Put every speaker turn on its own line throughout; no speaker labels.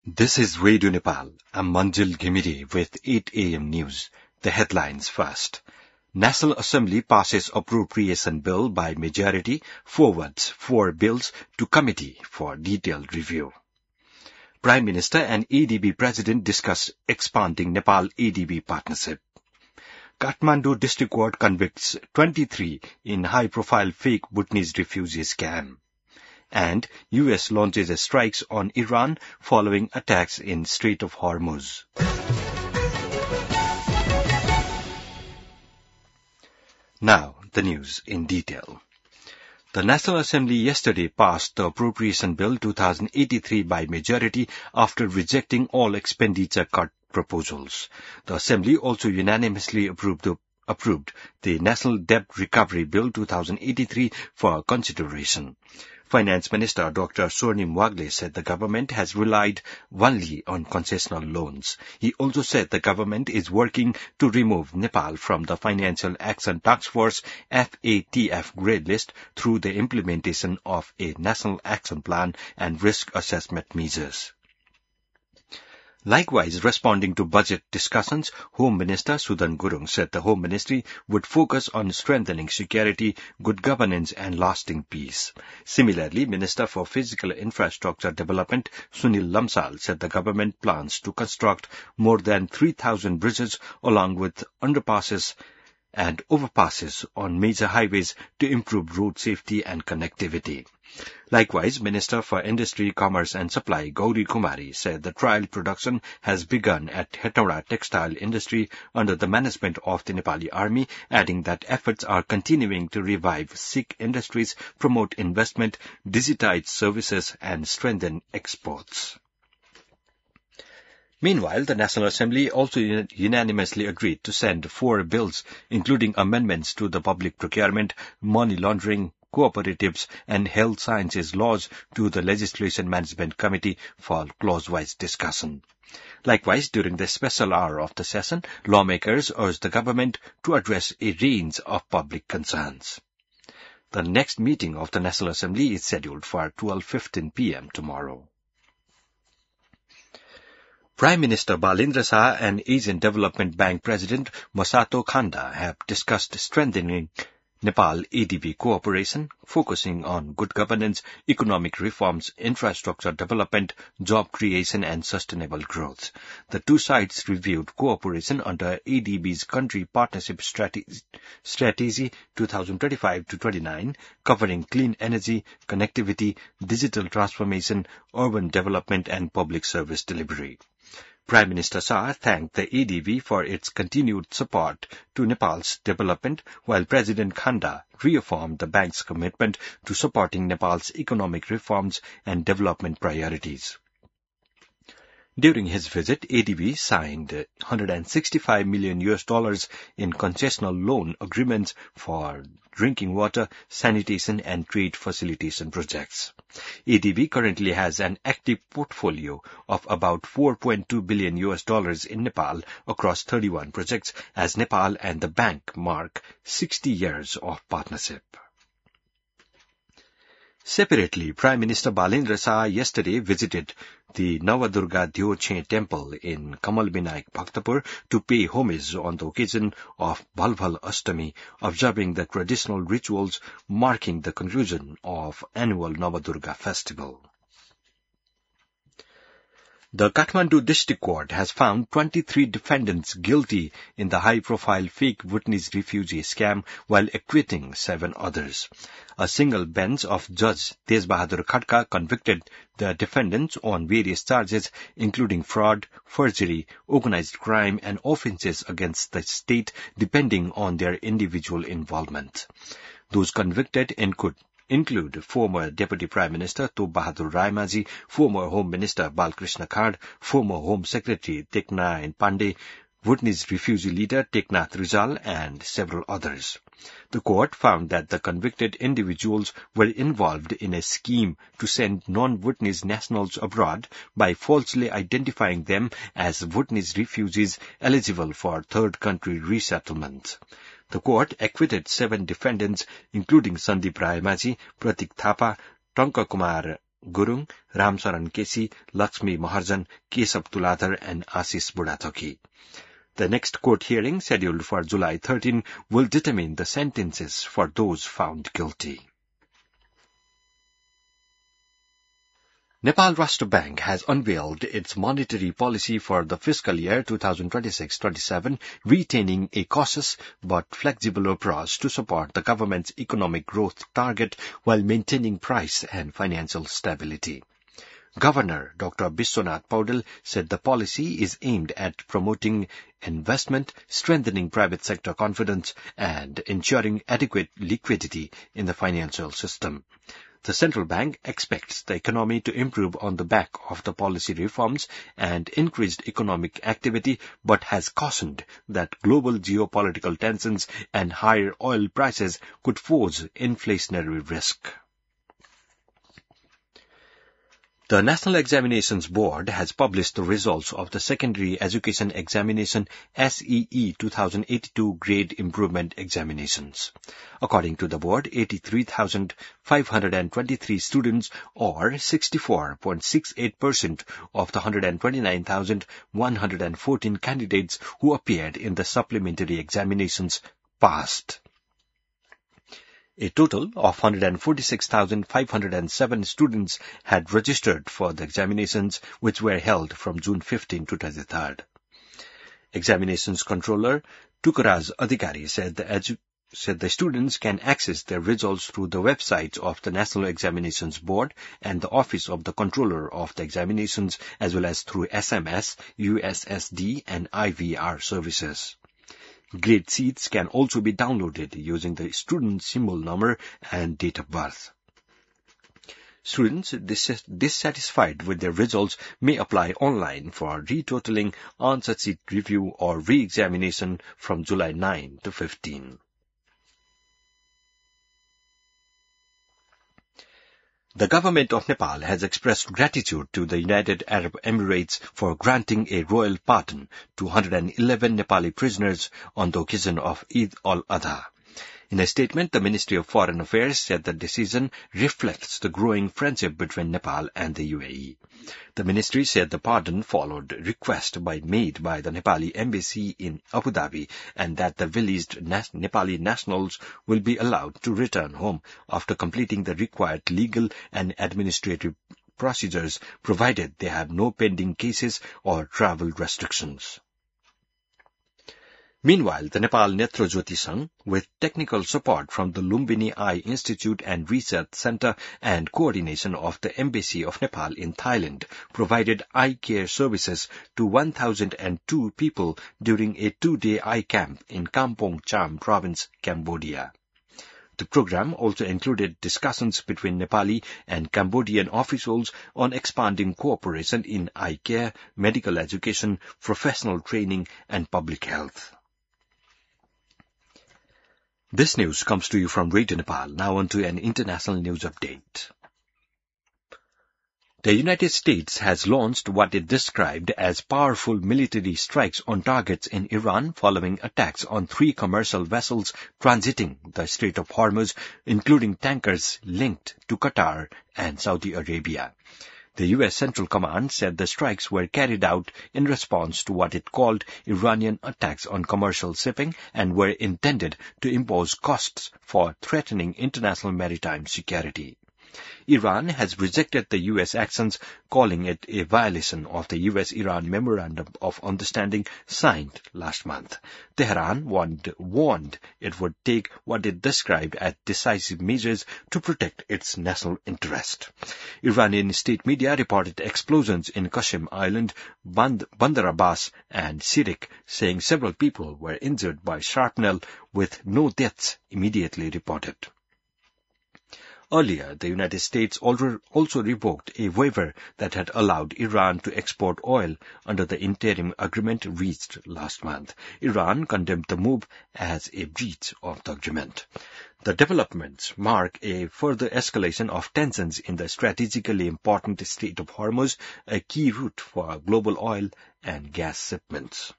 This is Radio Nepal. I'm Manjil Ghimiri with 8 a.m. news. The headlines first. National Assembly passes appropriation bill by majority, forwards 4 bills to committee for detailed review. Prime Minister and ADB President discuss expanding Nepal-ADB partnership. Kathmandu District Court convicts 23 in high-profile fake Bhutanese refugee scam. And U.S. launches strikes on Iran following attacks in Strait of Hormuz. Now, the news in detail. The National Assembly yesterday passed the Appropriation Bill 2083 by majority after rejecting all expenditure cut proposals. The Assembly also unanimously approved the National Debt Recovery Bill 2083 for consideration. Finance Minister Dr. Swarnim Wagle said the government has relied only on concessional loans. He also said the government is working to remove Nepal from the Financial Action Task Force FATF grade list through the implementation of a National Action Plan and risk assessment measures. Likewise, responding to budget discussions, Home Minister Sudan Gurung said the Home Ministry would focus on strengthening security, good governance and lasting peace. Similarly, Minister for Physical Infrastructure Development Sunil Lamsal said the government plans to construct more than 3,000 bridges along with underpasses and overpasses on major highways to improve road safety and connectivity. Likewise, Minister for Industry, Commerce and Supply Gauri Kumari said the trial production has begun at Hetauda Textile Industry under the management of the Nepali Army, adding that efforts are continuing to revive Sikh industries, promote investment, digitize services and strengthen exports. Meanwhile, the National Assembly also unanimously agreed to send 4 bills, including amendments to the public procurement, money laundering, cooperatives and health sciences laws to the Legislation Management Committee for clause-wise discussion. Likewise, during the special hour of the session, lawmakers urged the government to address a range of public concerns. The next meeting of the National Assembly is scheduled for 12:15 p.m. tomorrow. Prime Minister Balendra Shah and Asian Development Bank President Masato Khanda have discussed strengthening Nepal-ADB cooperation, focusing on good governance, economic reforms, infrastructure development, job creation and sustainable growth. The two sides reviewed cooperation under ADB's Country Partnership Strategy 2025-29, covering clean energy, connectivity, digital transformation, urban development and public service delivery. Prime Minister Shah thanked the ADB for its continued support to Nepal's development, while President Khanda reaffirmed the bank's commitment to supporting Nepal's economic reforms and development priorities. During his visit, ADB signed $165 million in concessional loan agreements for drinking water, sanitation and trade facilitation projects. ADB currently has an active portfolio of about $4.2 billion in Nepal across 31 projects as Nepal and the bank mark 60 years of partnership. Separately, Prime Minister Balendra Shah yesterday visited the Navadurga Dyoche temple in Kamal Binayak Bhaktapur to pay homage on the occasion of Bhalbhal Ashtami, observing the traditional rituals marking the conclusion of annual Navadurga festival. The Kathmandu District Court has found 23 defendants guilty in the high-profile fake Bhutanese refugee scam while acquitting 7 others. A single bench of Judge Tej Bahadur Khadka convicted the defendants on various charges including fraud, forgery, organized crime and offences against the state depending on their individual involvement. Those convicted include former Deputy Prime Minister Top Bahadur Raimaji, former Home Minister Balkrishna Khad, former Home Secretary Teknarayan Pandey, Bhutanese refugee leader Teknath Rizal, and several others. The court found that the convicted individuals were involved in a scheme to send non-Bhutanese nationals abroad by falsely identifying them as Bhutanese refugees eligible for third country resettlement. The court acquitted 7 defendants, including Sandeep Raimaji, Pratik Thapa, Tanka Kumar Gurung, Ramsaran Kesi, Lakshmi Maharjan, Kesab Tuladhar, and Ashish Budathoki. The next court hearing, scheduled for July 13, will determine the sentences for those found guilty. Nepal Rashtra Bank has unveiled its monetary policy for the fiscal year 2026-27, retaining a cautious but flexible approach to support the government's economic growth target while maintaining price and financial stability. Governor Dr. Biswanath Paudel said the policy is aimed at promoting investment, strengthening private sector confidence, and ensuring adequate liquidity in the financial system. The central bank expects the economy to improve on the back of the policy reforms and increased economic activity, but has cautioned that global geopolitical tensions and higher oil prices could pose inflationary risk. The National Examinations Board has published the results of the Secondary Education Examination SEE 2082 Grade Improvement Examinations. According to the board, 83,523 students, or 64.68% of the 129,114 candidates who appeared in the supplementary examinations, passed. A total of 146,507 students had registered for the examinations, which were held from June 15 to 23rd. Examinations Controller Tukaraj Adhikari said the students can access their results through the websites of the National Examinations Board and the Office of the Controller of the Examinations, as well as through SMS, USSD, and IVR services. Grade sheets can also be downloaded using the student symbol number and date of birth. Students dissatisfied with their results may apply online for retotaling, answer sheet review, or re-examination from July 9 to 15. The government of Nepal has expressed gratitude to the United Arab Emirates for granting a royal pardon to 111 Nepali prisoners on the occasion of Eid al-Adha. In a statement, the Ministry of Foreign Affairs said the decision reflects the growing friendship between Nepal and the UAE. The ministry said the pardon followed request made by the Nepali embassy in Abu Dhabi, and that the released Nepali nationals will be allowed to return home after completing the required legal and administrative procedures, provided they have no pending cases or travel restrictions. Meanwhile, the Nepal Netra Jyoti Sangh, with technical support from the Lumbini Eye Institute and Research Center and coordination of the Embassy of Nepal in Thailand, provided eye care services to 1,002 people during a 2-day eye camp in Kampong Cham Province, Cambodia. The program also included discussions between Nepali and Cambodian officials on expanding cooperation in eye care, medical education, professional training, and public health. This news comes to you from Radio Nepal. Now on to an international news update. The United States has launched what it described as powerful military strikes on targets in Iran following attacks on 3 commercial vessels transiting the Strait of Hormuz, including tankers linked to Qatar and Saudi Arabia. The U.S. Central Command said the strikes were carried out in response to what it called Iranian attacks on commercial shipping and were intended to impose costs for threatening international maritime security. Iran has rejected the U.S. actions, calling it a violation of the U.S.-Iran Memorandum of Understanding signed last month. Tehran warned it would take what it described as decisive measures to protect its national interest. Iranian state media reported explosions in Qasem Island, Bandar Abbas, and Sirik, saying several people were injured by shrapnel, with no deaths immediately reported. Earlier, the United States also revoked a waiver that had allowed Iran to export oil under the interim agreement reached last month. Iran condemned the move as a breach of the agreement. The developments mark a further escalation of tensions in the strategically important Strait of Hormuz, a key route for global oil and gas shipments.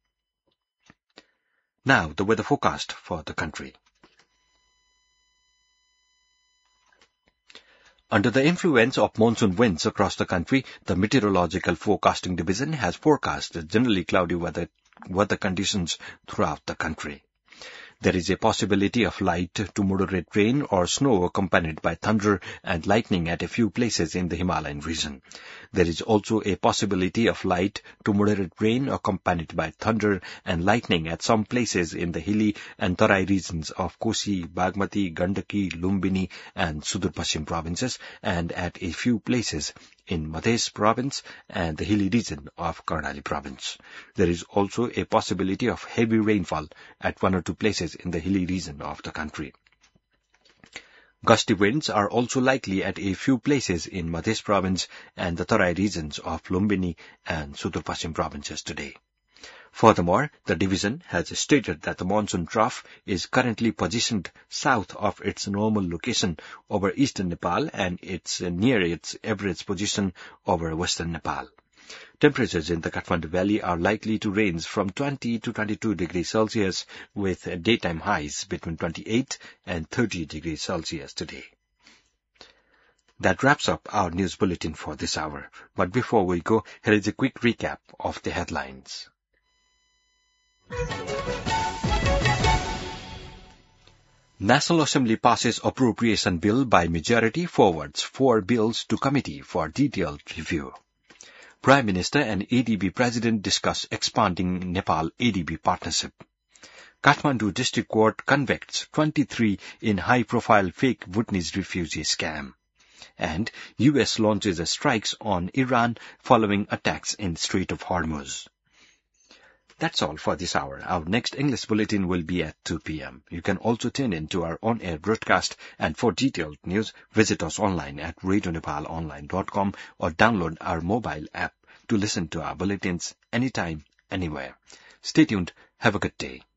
Now, the weather forecast for the country. Under the influence of monsoon winds across the country, the Meteorological Forecasting Division has forecast generally cloudy weather conditions throughout the country. There is a possibility of light to moderate rain or snow accompanied by thunder and lightning at a few places in the Himalayan region. There is also a possibility of light to moderate rain accompanied by thunder and lightning at some places in the hilly and Tarai regions of Kosi, Bagmati, Gandaki, Lumbini and Sudur Paschim provinces, and at a few places in Madhya province and the hilly region of Karnali province. There is also a possibility of heavy rainfall at one or two places in the hilly region of the country. Gusty winds are also likely at a few places in Madhya province and the Tarai regions of Lumbini and Sudur Paschim provinces today. Furthermore, the division has stated that the monsoon trough is currently positioned south of its normal location over eastern Nepal and it's near its average position over western Nepal. Temperatures in the Kathmandu Valley are likely to range from 20 to 22 degrees Celsius with daytime highs between 28 and 30 degrees Celsius today. That wraps up our news bulletin for this hour. But before we go, here is a quick recap of the headlines. National Assembly passes appropriation bill by majority, forwards 4 bills to committee for detailed review. Prime Minister and ADB President discuss expanding Nepal-ADB partnership. Kathmandu District Court convicts 23 in high-profile fake Bhutanese refugee scam. And U.S. launches strikes on Iran following attacks in Strait of Hormuz. That's all for this hour. Our next English bulletin will be at 2 p.m. You can also tune in to our on-air broadcast, and for detailed news, visit us online at radionepalonline.com or download our mobile app to listen to our bulletins anytime, anywhere. Stay tuned. Have a good day.